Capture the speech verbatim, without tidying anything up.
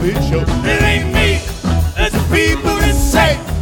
It ain't me, it's the people that say.